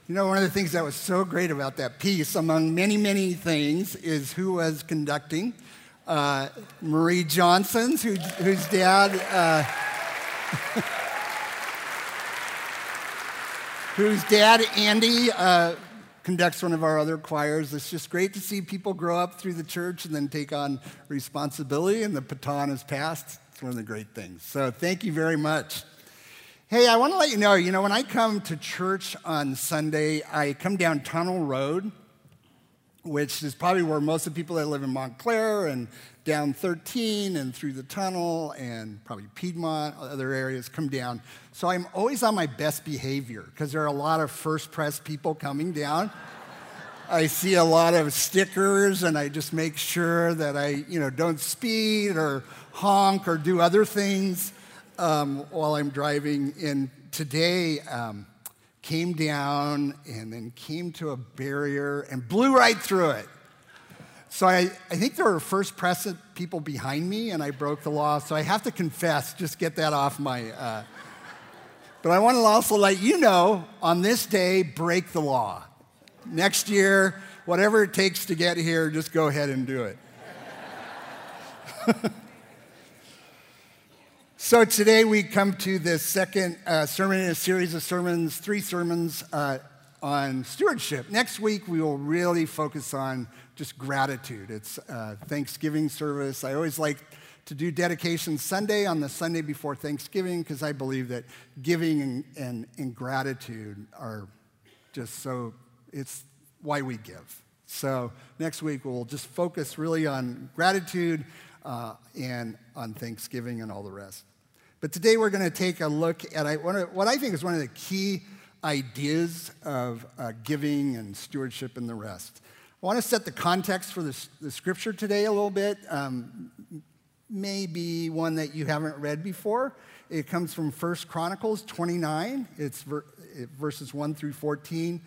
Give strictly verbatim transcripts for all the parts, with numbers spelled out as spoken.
You know, one of the things that was so great about that piece, among many, many things, is who was conducting. Uh, Marie Johnson's, who, whose dad, uh, whose dad, Andy, uh, conducts one of our other choirs. It's just great to see people grow up through the church and then take on responsibility, and the baton is passed. It's one of the great things. So thank you very much. Hey, I want to let you know, you know, when I come to church on Sunday, I come down Tunnel Road, which is probably where most of the people that live in Montclair and down thirteen and through the tunnel and probably Piedmont, other areas come down. So I'm always on my best behavior because there are a lot of First Press people coming down. I see a lot of stickers, and I just make sure that I, you know, don't speed or honk or do other things um, while I'm driving. And today, um, came down and then came to a barrier and blew right through it. So I, I think there were First Press people behind me, and I broke the law. So I have to confess, just get that off my... Uh, but I want to also let you know, on this day, break the law. Next year, whatever it takes to get here, just go ahead and do it. So today we come to the second uh, sermon in a series of sermons, three sermons uh, on stewardship. Next week we will really focus on just gratitude. It's uh, Thanksgiving service. I always like to do dedication Sunday on the Sunday before Thanksgiving because I believe that giving and, and, and gratitude are just so, it's why we give. So next week we'll just focus really on gratitude uh, and on Thanksgiving and all the rest. But today we're going to take a look at what I think is one of the key ideas of uh, giving and stewardship and the rest. I want to set the context for this, the scripture today a little bit, um, maybe one that you haven't read before. It comes from First Chronicles twenty-nine. It's ver- verses one through fourteen.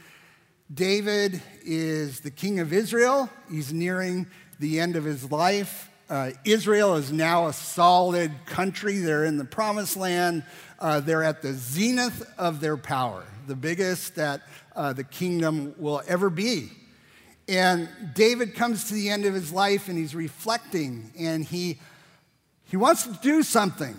David is the king of Israel. He's nearing the end of his life. Uh, Israel is now a solid country. They're in the promised land. Uh, they're at the zenith of their power, the biggest that uh, the kingdom will ever be. And David comes to the end of his life, and he's reflecting, and he, he wants to do something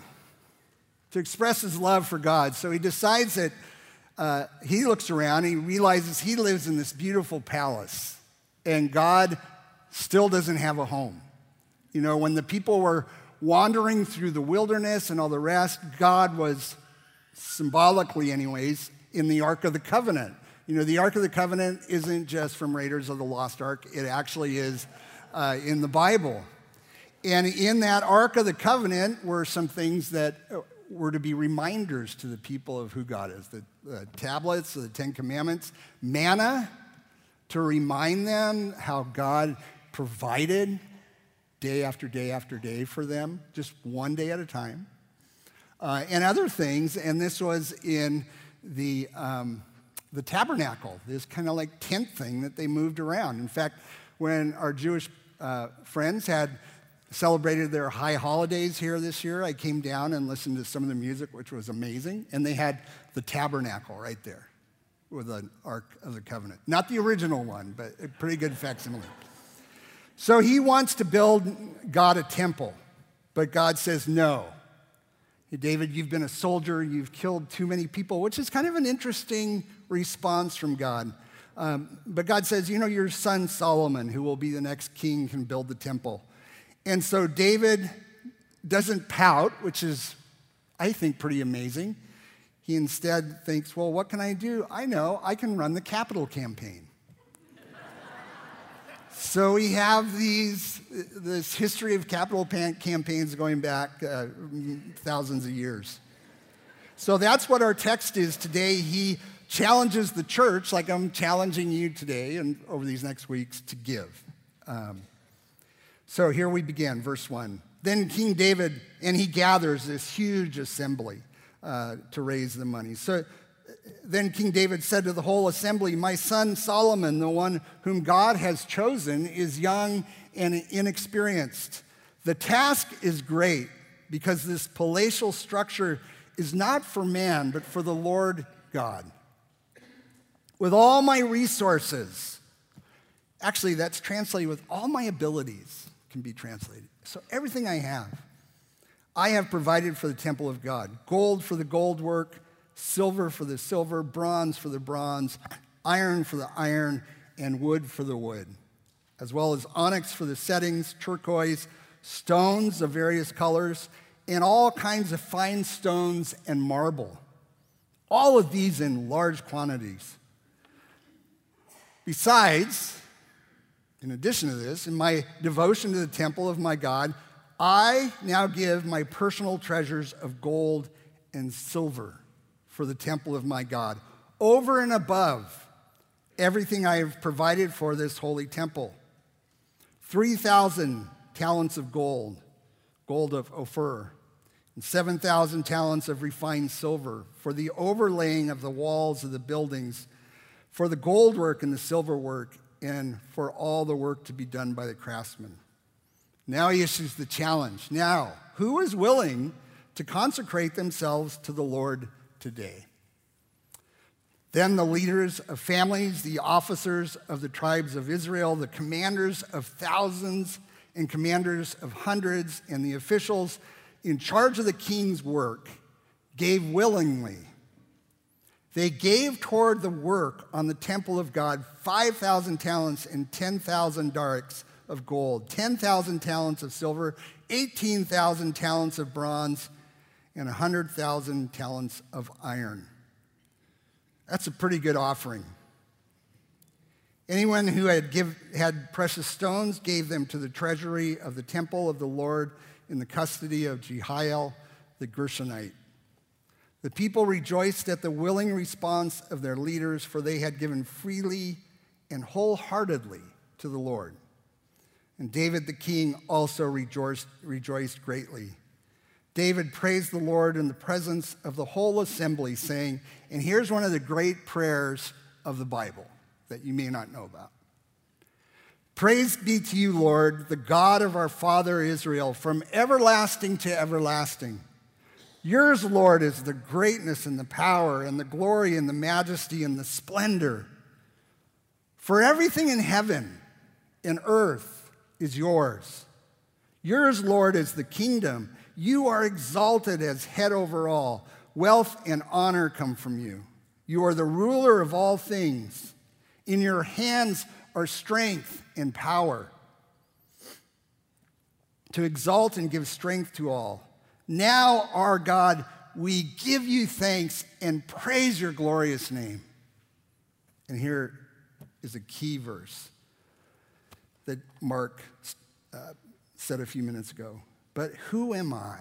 to express his love for God. So he decides that uh, he looks around, and he realizes he lives in this beautiful palace, and God still doesn't have a home. You know, when the people were wandering through the wilderness and all the rest, God was, symbolically anyways, in the Ark of the Covenant. You know, the Ark of the Covenant isn't just from Raiders of the Lost Ark. It actually is uh, in the Bible. And in that Ark of the Covenant were some things that were to be reminders to the people of who God is. The, the tablets, the Ten Commandments, manna to remind them how God provided day after day after day for them, just one day at a time, uh, and other things. And this was in the um, the tabernacle, this kind of like tent thing that they moved around. In fact, when our Jewish uh, friends had celebrated their high holidays here this year, I came down and listened to some of the music, which was amazing, and they had the tabernacle right there with an Ark of the Covenant. Not the original one, but a pretty good facsimile. So he wants to build God a temple, but God says no. Hey, David, you've been a soldier, you've killed too many people, which is kind of an interesting response from God. Um, but God says, you know, your son Solomon, who will be the next king, can build the temple. And so David doesn't pout, which is, I think, pretty amazing. He instead thinks, well, what can I do? I know, I can run the capital campaign. So we have these, this history of capital campaigns going back uh, thousands of years. So that's what our text is today. He challenges the church, like I'm challenging you today and over these next weeks, to give. Um, so here we begin, verse one. Then King David, and he gathers this huge assembly uh, to raise the money. So then King David said to the whole assembly, my son Solomon, the one whom God has chosen, is young and inexperienced. The task is great because this palatial structure is not for man, but for the Lord God. with all my resources. Actually, that's translated with all my abilities, can be translated. So everything I have, I have provided for the temple of God. Gold for the gold work, silver for the silver, bronze for the bronze, iron for the iron, and wood for the wood, as well as onyx for the settings, turquoise, stones of various colors, and all kinds of fine stones and marble. All of these in large quantities. Besides, in addition to this, in my devotion to the temple of my God, I now give my personal treasures of gold and silver for the temple of my God, over and above everything I have provided for this holy temple. three thousand talents of gold, gold of Ophir, and seven thousand talents of refined silver for the overlaying of the walls of the buildings, for the gold work and the silver work, and for all the work to be done by the craftsmen. Now he issues the challenge. Now, who is willing to consecrate themselves to the Lord today? Then the leaders of families, the officers of the tribes of Israel, the commanders of thousands and commanders of hundreds, and the officials in charge of the king's work gave willingly. They gave toward the work on the temple of God five thousand talents and ten thousand darics of gold, ten thousand talents of silver, eighteen thousand talents of bronze, and one hundred thousand talents of iron. That's a pretty good offering. Anyone who had, give, had precious stones gave them to the treasury of the temple of the Lord in the custody of Jehiel the Gershonite. The people rejoiced at the willing response of their leaders, for they had given freely and wholeheartedly to the Lord. And David the king also rejoiced, rejoiced greatly. David praised the Lord in the presence of the whole assembly, saying, and here's one of the great prayers of the Bible that you may not know about. Praise be to you, Lord, the God of our father Israel, from everlasting to everlasting. Yours, Lord, is the greatness and the power and the glory and the majesty and the splendor. For everything in heaven and earth is yours. Yours, Lord, is the kingdom. You are exalted as head over all. Wealth and honor come from you. You are the ruler of all things. In your hands are strength and power to exalt and give strength to all. Now, our God, we give you thanks and praise your glorious name. And here is a key verse that Mark uh, said a few minutes ago. But who am I?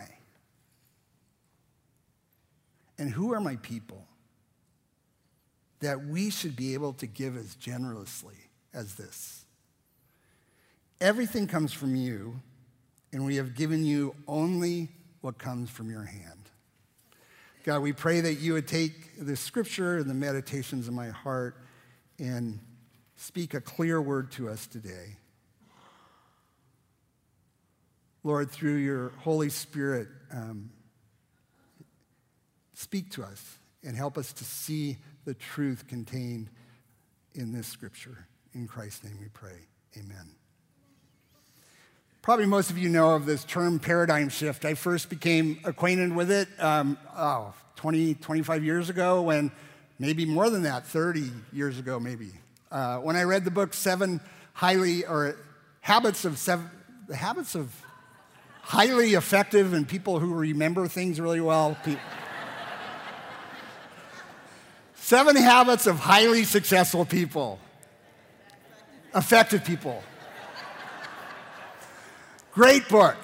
And who are my people that we should be able to give as generously as this? Everything comes from you, and we have given you only what comes from your hand. God, we pray that you would take the scripture and the meditations of my heart and speak a clear word to us today. Lord, through your Holy Spirit, um, speak to us and help us to see the truth contained in this scripture. In Christ's name we pray, amen. Probably most of you know of this term paradigm shift. I first became acquainted with it, um, oh, twenty, twenty-five years ago, when maybe more than that, thirty years ago maybe. Uh, when I read the book Seven Highly, or Habits of Seven, the Habits of Highly Effective and People Who Remember Things Really Well. People. Seven Habits of Highly Successful People. Effective people. Great book.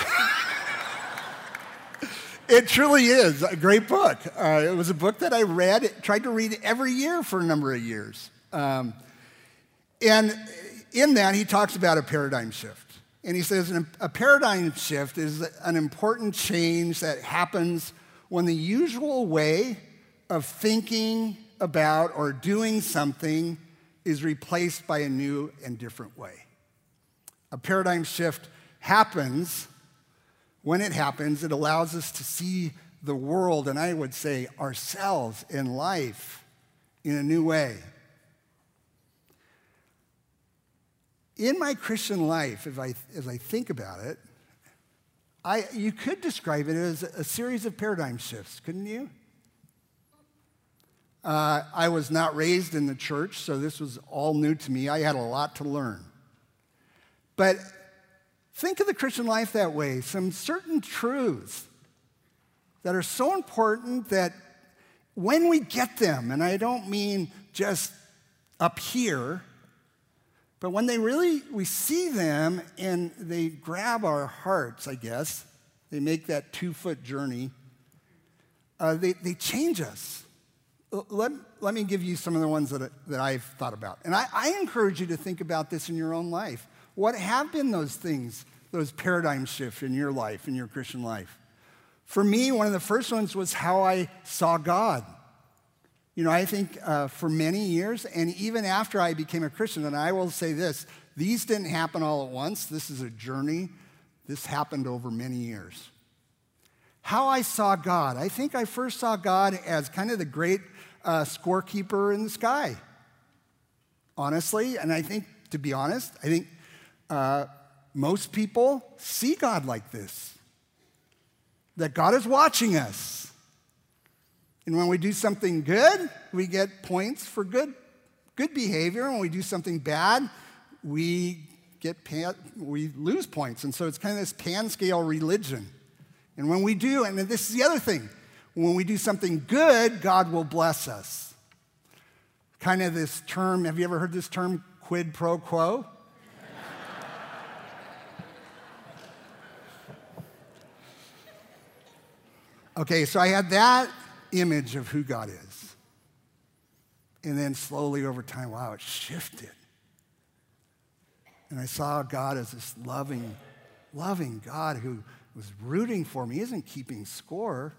It truly is a great book. Uh, it was a book that I read, tried to read every year for a number of years. Um, and in that, he talks about a paradigm shift. And he says a paradigm shift is an important change that happens when the usual way of thinking about or doing something is replaced by a new and different way. A paradigm shift happens. When it happens, it allows us to see the world, and I would say ourselves in life, in a new way. In my Christian life, if I, as I think about it, I, you could describe it as a series of paradigm shifts, couldn't you? Uh, I was not raised in the church, so this was all new to me. I had a lot to learn. But think of the Christian life that way, some certain truths that are so important that when we get them, and I don't mean just up here, but when they really, we see them and they grab our hearts, I guess, they make that two-foot journey, uh, they, they change us. Let, let me give you some of the ones that, that I've thought about. And I, I encourage you to think about this in your own life. What have been those things, those paradigm shifts in your life, in your Christian life? For me, one of the first ones was how I saw God. You know, I think uh, for many years, and even after I became a Christian, and I will say this, these didn't happen all at once. This is a journey. This happened over many years. How I saw God. I think I first saw God as kind of the great uh, scorekeeper in the sky, honestly. And I think, to be honest, I think uh, most people see God like this, that God is watching us. And when we do something good, we get points for good, good behavior. When we do something bad, we get pan, we lose points. And so it's kind of this pan-scale religion. And when we do, and this is the other thing, when we do something good, God will bless us. Kind of this term, have you ever heard this term, quid pro quo? Okay, so I had that image of who God is. And then slowly over time, wow, it shifted. And I saw God as this loving, loving God who was rooting for me. He isn't keeping score,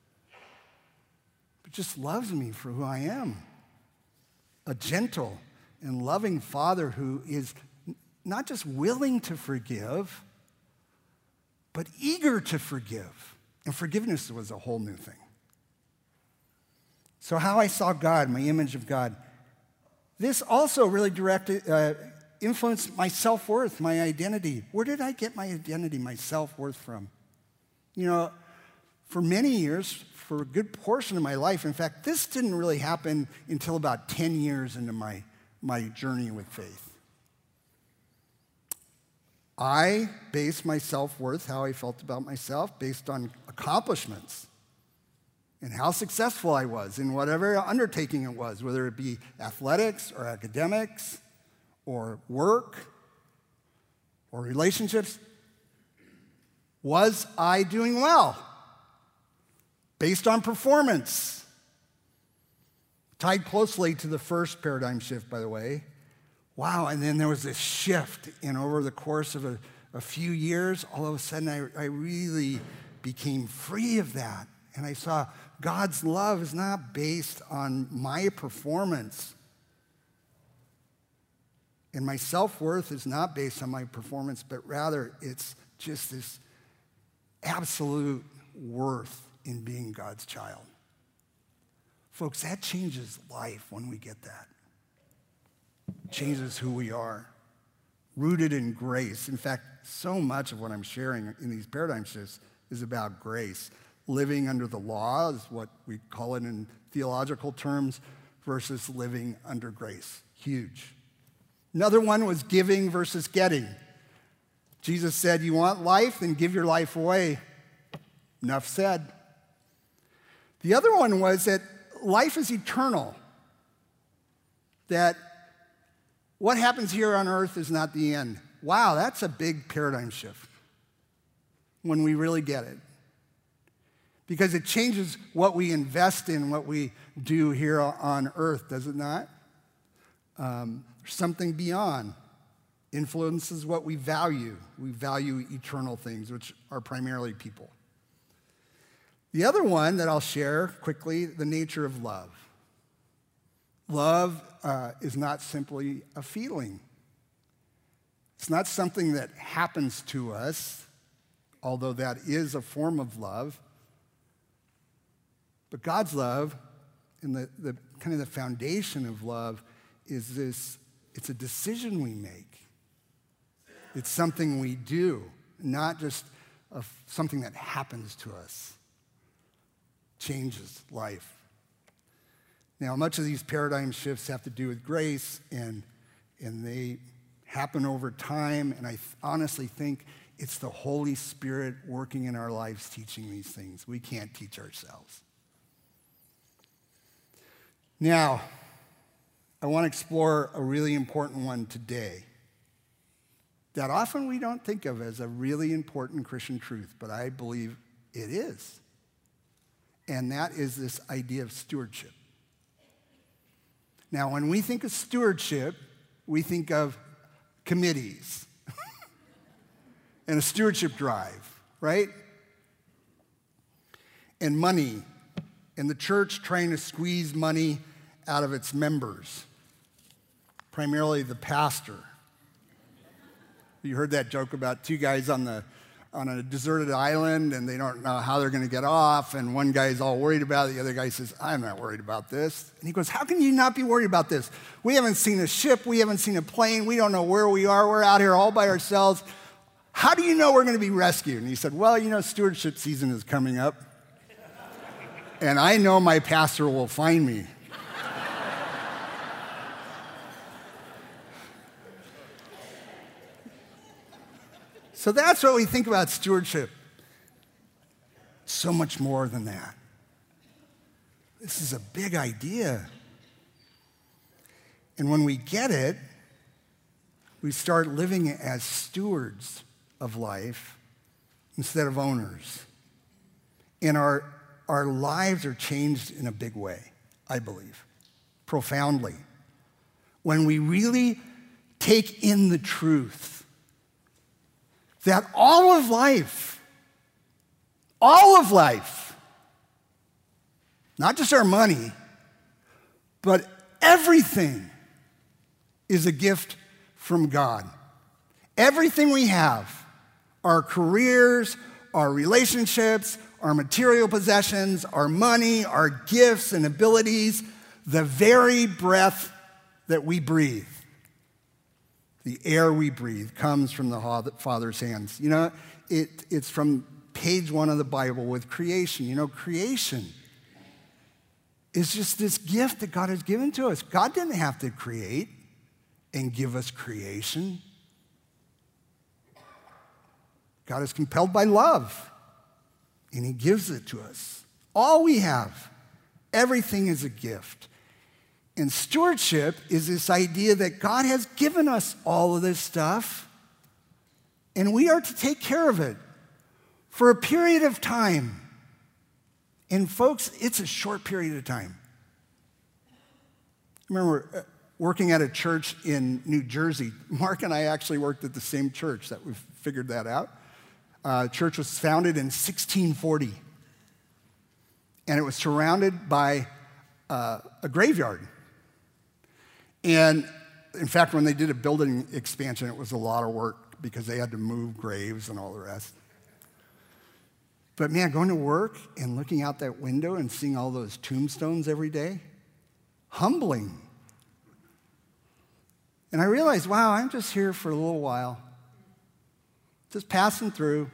but just loves me for who I am. A gentle and loving Father who is not just willing to forgive, but eager to forgive. And forgiveness was a whole new thing. So how I saw God, my image of God, this also really directed, uh, influenced my self-worth, my identity. Where did I get my identity, my self-worth from? You know, for many years, for a good portion of my life, in fact, this didn't really happen until about ten years into my, my journey with faith. I based my self-worth, how I felt about myself, based on accomplishments and how successful I was in whatever undertaking it was, whether it be athletics or academics or work or relationships. Was I doing well? Based on performance. Tied closely to the first paradigm shift, by the way. Wow, and then there was this shift, and over the course of a, a few years, all of a sudden I, I really became free of that. And I saw God's love is not based on my performance. And my self-worth is not based on my performance, but rather it's just this absolute worth in being God's child. Folks, that changes life when we get that. It changes who we are, rooted in grace. In fact, so much of what I'm sharing in these paradigm shifts is about grace. Living under the law is what we call it in theological terms, versus living under grace. Huge. Another one was giving versus getting. Jesus said, you want life? Then give your life away. Enough said. The other one was that life is eternal. That what happens here on earth is not the end. Wow, that's a big paradigm shift when we really get it. Because it changes what we invest in, what we do here on earth, does it not? Um, something beyond influences what we value. We value eternal things, which are primarily people. The other one that I'll share quickly, the nature of love. Love uh, is not simply a feeling. It's not something that happens to us, although that is a form of love. But God's love, and the, the kind of the foundation of love, is this, it's a decision we make. It's something we do, not just a, something that happens to us. Changes life. Now, much of these paradigm shifts have to do with grace, and, and they happen over time, and I th- honestly think it's the Holy Spirit working in our lives teaching these things. We can't teach ourselves. Now, I want to explore a really important one today that often we don't think of as a really important Christian truth, but I believe it is. And that is this idea of stewardship. Now, when we think of stewardship, we think of committees and a stewardship drive, right? And money, and the church trying to squeeze money out of its members, primarily the pastor. You heard that joke about two guys on the on a deserted island, and they don't know how they're going to get off, and one guy's all worried about it. The other guy says, I'm not worried about this. And he goes, how can you not be worried about this? We haven't seen a ship. We haven't seen a plane. We don't know where we are. We're out here all by ourselves. How do you know we're going to be rescued? And he said, well, you know, stewardship season is coming up, and I know my pastor will find me. So that's what we think about stewardship. So much more than that. This is a big idea. And when we get it, we start living as stewards of life instead of owners. And our, our lives are changed in a big way, I believe, profoundly. When we really take in the truth that all of life, all of life, not just our money, but everything is a gift from God. Everything we have, our careers, our relationships, our material possessions, our money, our gifts and abilities, the very breath that we breathe, the air we breathe, comes from the Father's hands. You know, it, it's from page one of the Bible with creation. You know, creation is just this gift that God has given to us. God didn't have to create and give us creation. God is compelled by love, and he gives it to us. All we have, everything is a gift. And stewardship is this idea that God has given us all of this stuff, and we are to take care of it for a period of time. And folks, it's a short period of time. I remember working at a church in New Jersey. Mark and I actually worked at the same church that we've figured that out. Uh, the church was founded in sixteen forty, and it was surrounded by uh, a graveyard. And in fact, when they did a building expansion, it was a lot of work because they had to move graves and all the rest. But man, going to work and looking out that window and seeing all those tombstones every day, humbling. And I realized, wow, I'm just here for a little while, just passing through.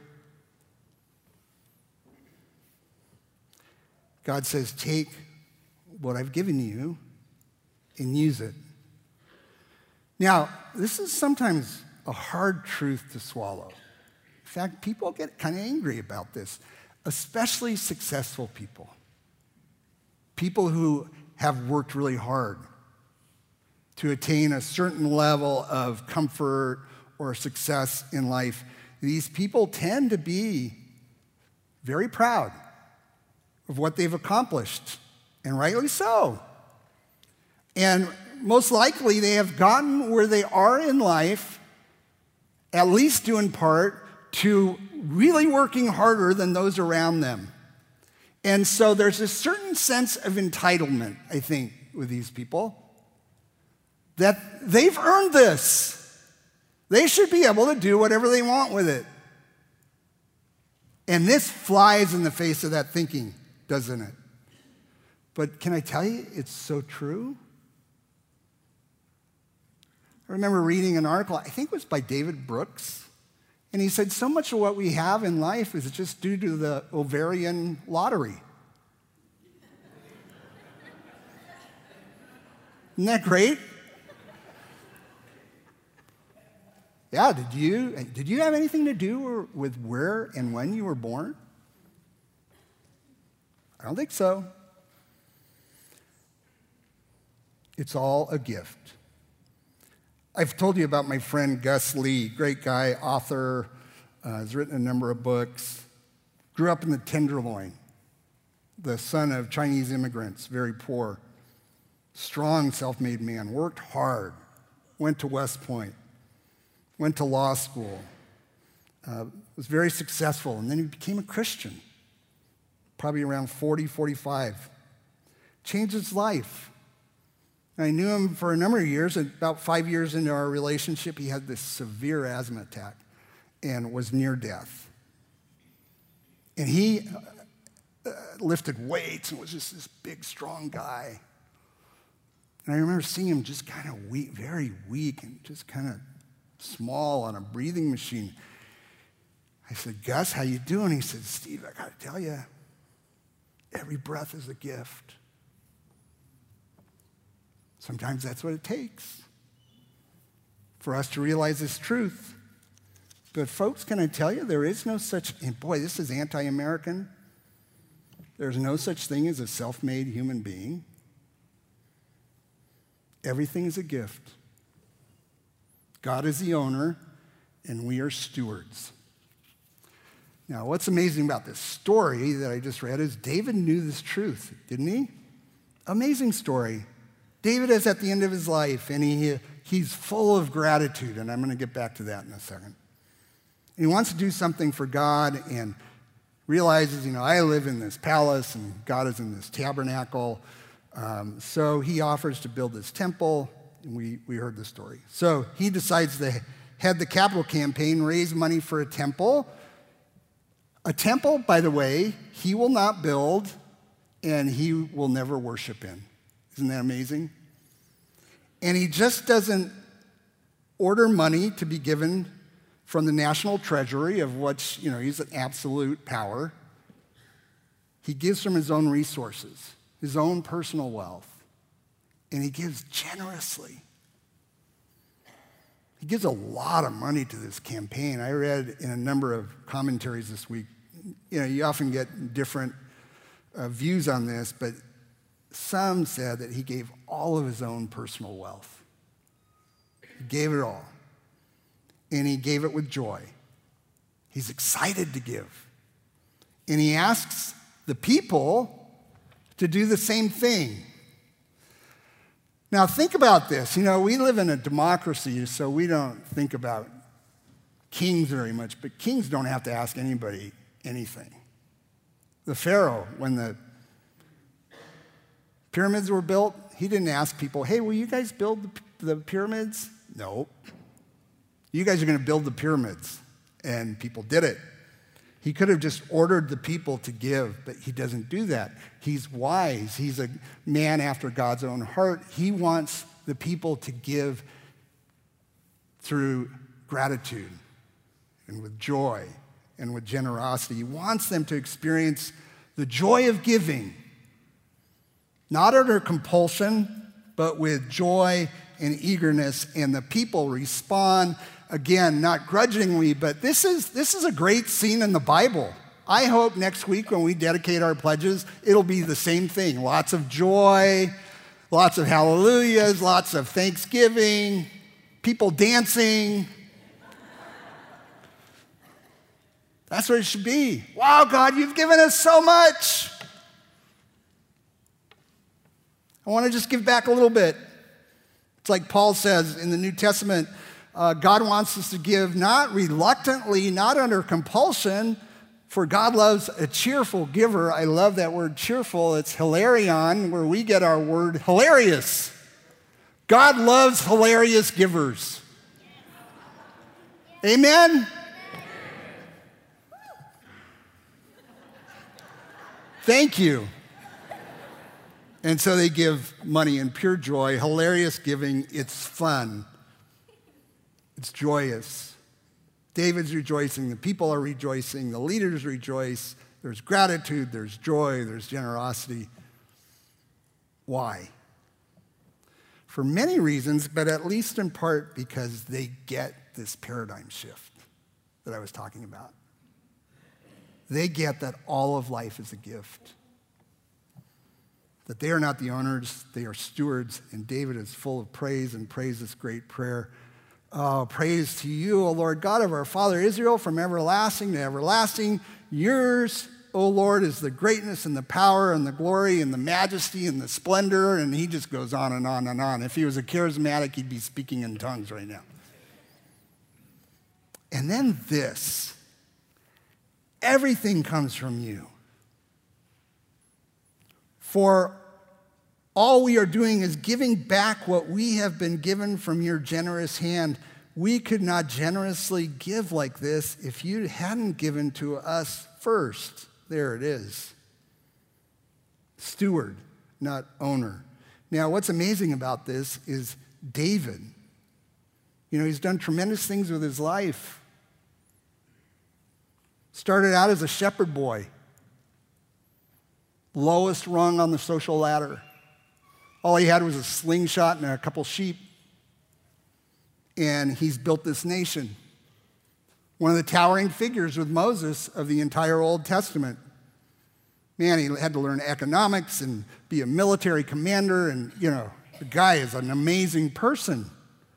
God says, take what I've given you and use it. Now, this is sometimes a hard truth to swallow. In fact, people get kind of angry about this, especially successful people. People who have worked really hard to attain a certain level of comfort or success in life. These people tend to be very proud of what they've accomplished, and rightly so. And most likely they have gotten where they are in life, at least due in part to really working harder than those around them. And so there's a certain sense of entitlement, I think, with these people, that they've earned this. They should be able to do whatever they want with it. And this flies in the face of that thinking, doesn't it? But can I tell you, it's so true. I remember reading an article, I think it was by David Brooks, and he said so much of what we have in life is just due to the ovarian lottery. Isn't that great? Yeah, did you, did you have anything to do with where and when you were born? I don't think so. It's all a gift. I've told you about my friend Gus Lee, great guy, author, uh, has written a number of books, grew up in the Tenderloin, the son of Chinese immigrants, very poor, strong, self-made man, worked hard, went to West Point, went to law school, uh, was very successful, and then he became a Christian, probably around forty, forty-five. Changed his life. I knew him for a number of years, and about five years into our relationship, he had this severe asthma attack and was near death. And he uh, lifted weights and was just this big, strong guy. And I remember seeing him just kind of weak, very weak, and just kind of small on a breathing machine. I said, Gus, how you doing? He said, Steve, I got to tell you, every breath is a gift. Sometimes that's what it takes for us to realize this truth. But folks, can I tell you, there is no such, and boy, this is anti-American. There's no such thing as a self-made human being. Everything is a gift. God is the owner, and we are stewards. Now, what's amazing about this story that I just read is David knew this truth, didn't he? Amazing story. David is at the end of his life, and he, he's full of gratitude, and I'm going to get back to that in a second. And he wants to do something for God and realizes, you know, I live in this palace, and God is in this tabernacle. Um, so he offers to build this temple, and we, we heard the story. So he decides to head the capital campaign, raise money for a temple. A temple, by the way, he will not build, and he will never worship in. Isn't that amazing? And he just doesn't order money to be given from the national treasury, of which, you know, he's an absolute power. He gives from his own resources, his own personal wealth, and he gives generously. He gives a lot of money to this campaign. I read in a number of commentaries this week, you know, you often get different uh, views on this, but some said that he gave all of his own personal wealth. He gave it all. And he gave it with joy. He's excited to give. And he asks the people to do the same thing. Now, think about this. You know, we live in a democracy, so we don't think about kings very much, but kings don't have to ask anybody anything. The Pharaoh, when the pyramids were built, he didn't ask people, hey, will you guys build the, the pyramids? No. You guys are going to build the pyramids. And people did it. He could have just ordered the people to give, but he doesn't do that. He's wise. He's a man after God's own heart. He wants the people to give through gratitude and with joy and with generosity. He wants them to experience the joy of giving, not under compulsion, but with joy and eagerness, and the people respond, again, not grudgingly, but this is, this is a great scene in the Bible. I hope next week when we dedicate our pledges, it'll be the same thing. Lots of joy, lots of hallelujahs, lots of thanksgiving, people dancing. That's what it should be. Wow, God, you've given us so much. I want to just give back a little bit. It's like Paul says in the New Testament, uh, God wants us to give not reluctantly, not under compulsion, for God loves a cheerful giver. I love that word cheerful. It's hilarion, where we get our word hilarious. God loves hilarious givers. Amen? Thank you. And so they give money in pure joy, hilarious giving. It's fun. It's joyous. David's rejoicing. The people are rejoicing. The leaders rejoice. There's gratitude. There's joy. There's generosity. Why? For many reasons, but at least in part because they get this paradigm shift that I was talking about. They get that all of life is a gift. That they are not the owners, they are stewards, and David is full of praise and prays this great prayer. Oh, praise to you, O Lord God of our father Israel, from everlasting to everlasting. Yours, O Lord, is the greatness and the power and the glory and the majesty and the splendor, and he just goes on and on and on. If he was a charismatic, he'd be speaking in tongues right now. And then this, everything comes from you. For all we are doing is giving back what we have been given from your generous hand. We could not generously give like this if you hadn't given to us first. There it is. Steward, not owner. Now, what's amazing about this is David. You know, he's done tremendous things with his life. Started out as a shepherd boy. Lowest rung on the social ladder. All he had was a slingshot and a couple sheep. And he's built this nation. One of the towering figures with Moses of the entire Old Testament. Man, he had to learn economics and be a military commander. And, you know, the guy is an amazing person.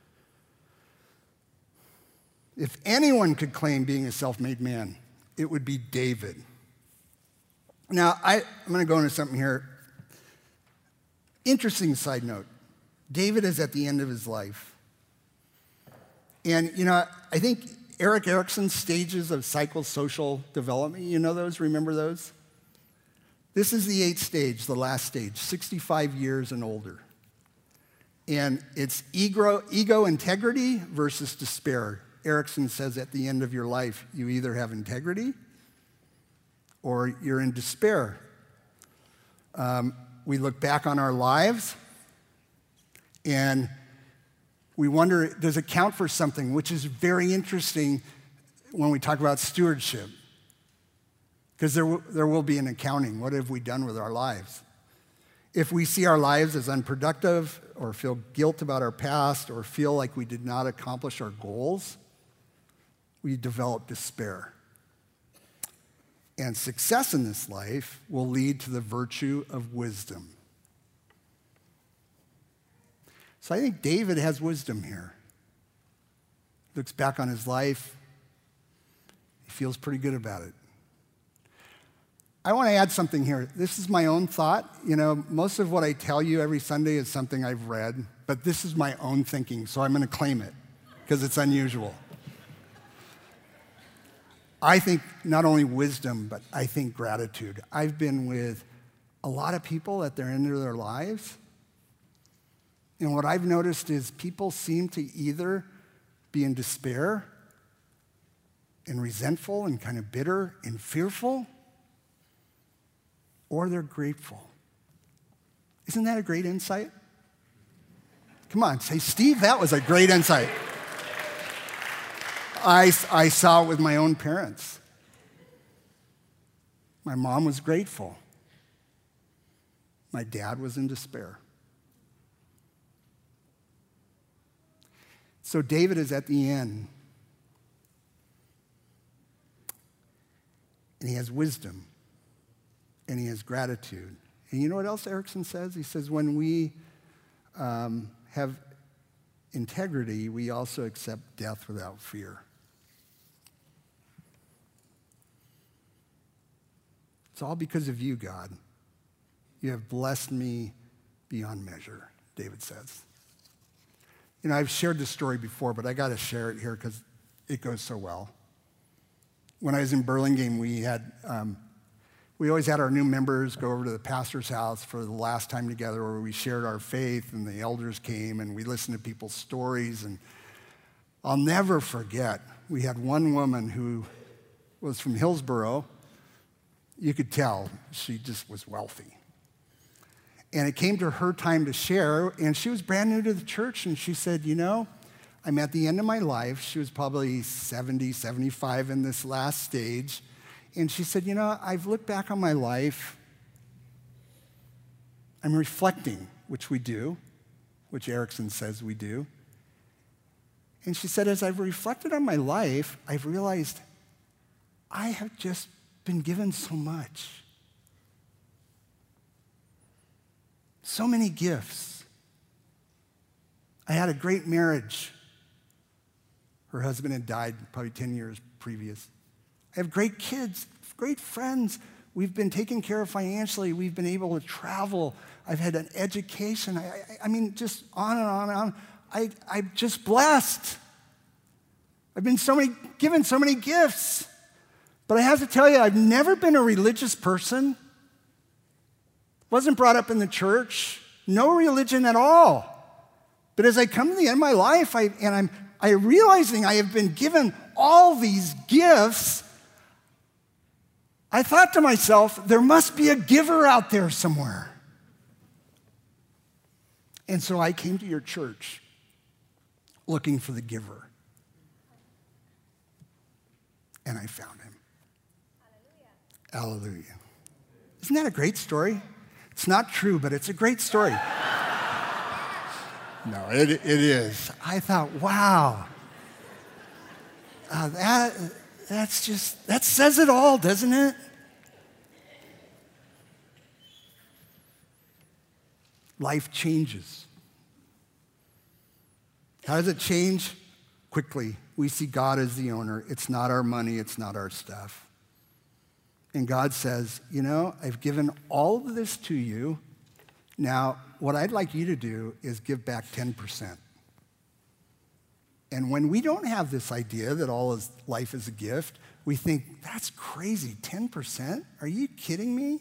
If anyone could claim being a self-made man, it would be David. Now, I, I'm going to go into something here. Interesting side note. David is at the end of his life. And, you know, I think Erik Erikson's stages of psychosocial development, you know those? Remember those? This is the eighth stage, the last stage, sixty-five years and older. And it's ego, ego integrity versus despair. Erikson says at the end of your life, you either have integrity or you're in despair. Um, we look back on our lives and we wonder, does it count for something? Which is very interesting when we talk about stewardship. Because there, w- there will be an accounting. What have we done with our lives? If we see our lives as unproductive or feel guilt about our past or feel like we did not accomplish our goals, we develop despair. And success in this life will lead to the virtue of wisdom. So I think David has wisdom here. He looks back on his life. He feels pretty good about it. I want to add something here. This is my own thought. You know, most of what I tell you every Sunday is something I've read, but this is my own thinking, so I'm going to claim it because it's unusual. I think not only wisdom, but I think gratitude. I've been with a lot of people at their end of their lives, and what I've noticed is people seem to either be in despair and resentful and kind of bitter and fearful, or they're grateful. Isn't that a great insight? Come on, say, Steve, that was a great insight. I, I saw it with my own parents. My mom was grateful. My dad was in despair. So David is at the end. And he has wisdom. And he has gratitude. And you know what else Erikson says? He says when we um, have integrity, we also accept death without fear. It's all because of you, God. You have blessed me beyond measure, David says. You know, I've shared this story before, but I got to share it here because it goes so well. When I was in Burlingame, we had, um, we always had our new members go over to the pastor's house for the last time together where we shared our faith and the elders came and we listened to people's stories. And I'll never forget, we had one woman who was from Hillsboro. You could tell she just was wealthy. And it came to her time to share, and she was brand new to the church, and she said, you know, I'm at the end of my life. She was probably seventy, seventy-five in this last stage. And she said, you know, I've looked back on my life. I'm reflecting, which we do, which Erickson says we do. And she said, as I've reflected on my life, I've realized I have just been given so much. So many gifts. I had a great marriage. Her husband had died probably ten years previous. I have great kids, great friends. We've been taken care of financially. We've been able to travel. I've had an education. I, I, I mean, just on and on and on. I, I'm just blessed. I've been so many, given so many gifts. But I have to tell you, I've never been a religious person. Wasn't brought up in the church. No religion at all. But as I come to the end of my life, I, and I'm I realizing I have been given all these gifts, I thought to myself, there must be a giver out there somewhere. And so I came to your church looking for the giver. And I found him. Hallelujah. Hallelujah. Isn't that a great story? It's not true, but it's a great story. No, it, it is. I thought, wow. Uh, that, that's just, that says it all, doesn't it? Life changes. How does it change? Quickly. We see God as the owner. It's not our money. It's not our stuff. And God says, you know, I've given all of this to you. Now, what I'd like you to do is give back ten percent. And when we don't have this idea that all is, life is a gift, we think, that's crazy, ten percent? Are you kidding me?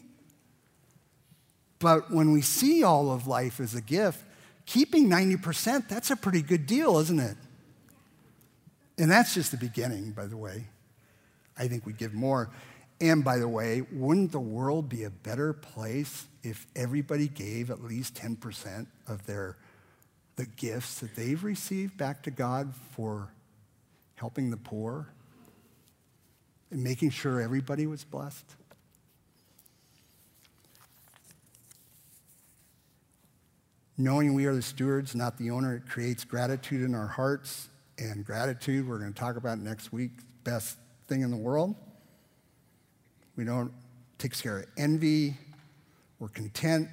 But when we see all of life as a gift, keeping ninety percent, that's a pretty good deal, isn't it? And that's just the beginning, by the way. I think we give more. And by the way, wouldn't the world be a better place if everybody gave at least ten percent of their the gifts that they've received back to God for helping the poor and making sure everybody was blessed? Knowing we are the stewards, not the owner, it creates gratitude in our hearts. And gratitude, we're going to talk about next week, best thing in the world. We don't, takes care of envy. We're content,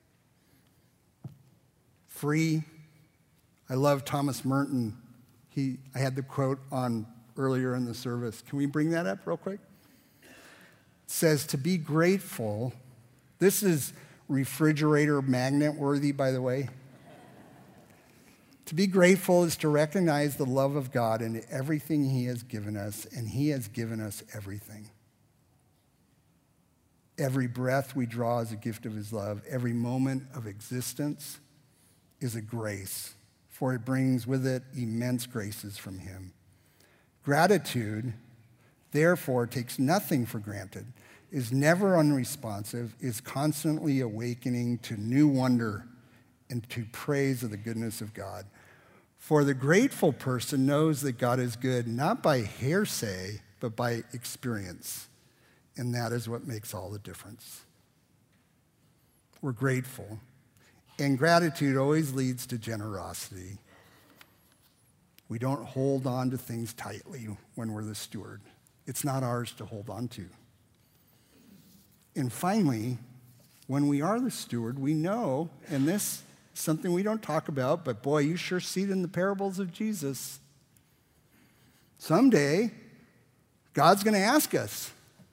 free. I love Thomas Merton. He, I had the quote on earlier in the service. Can we bring that up real quick? It says, to be grateful, this is refrigerator magnet worthy, by the way. To be grateful is to recognize the love of God in everything he has given us, and he has given us everything. Every breath we draw is a gift of his love. Every moment of existence is a grace, for it brings with it immense graces from him. Gratitude, therefore, takes nothing for granted, is never unresponsive, is constantly awakening to new wonder and to praise of the goodness of God. For the grateful person knows that God is good, not by hearsay, but by experience. And that is what makes all the difference. We're grateful. And gratitude always leads to generosity. We don't hold on to things tightly when we're the steward. It's not ours to hold on to. And finally, when we are the steward, we know, and this is something we don't talk about, but boy, you sure see it in the parables of Jesus. Someday, God's going to ask us,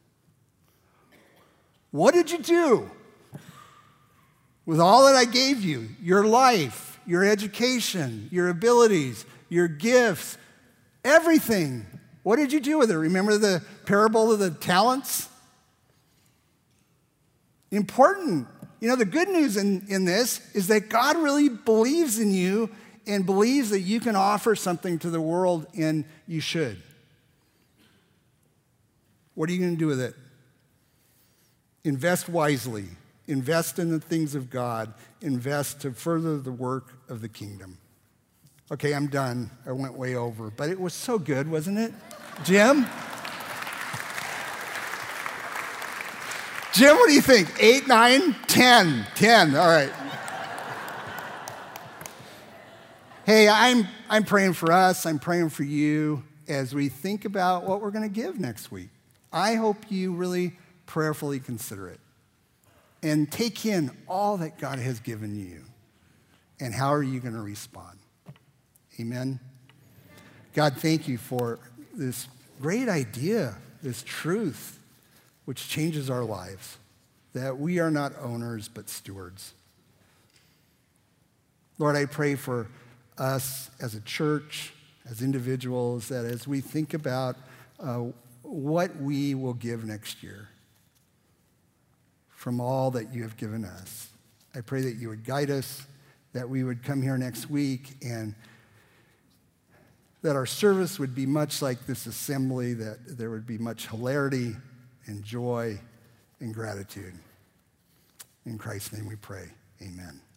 what did you do with all that I gave you? Your life, your education, your abilities, your gifts, everything. What did you do with it? Remember the parable of the talents? Important. You know, the good news in, in this is that God really believes in you and believes that you can offer something to the world, and you should. What are you going to do with it? Invest wisely. Invest in the things of God. Invest to further the work of the kingdom. Okay, I'm done. I went way over, but it was so good, wasn't it? Jim? Jim, what do you think? Eight, nine, ten? Ten, all right. Hey, I'm, I'm praying for us. I'm praying for you as we think about what we're going to give next week. I hope you really prayerfully consider it and take in all that God has given you. And how are you going to respond? Amen? God, thank you for this great idea, this truth, which changes our lives, that we are not owners but stewards. Lord, I pray for us as a church, as individuals, that as we think about uh, what we will give next year from all that you have given us, I pray that you would guide us, that we would come here next week and that our service would be much like this assembly, that there would be much hilarity and joy and gratitude. In Christ's name we pray, amen.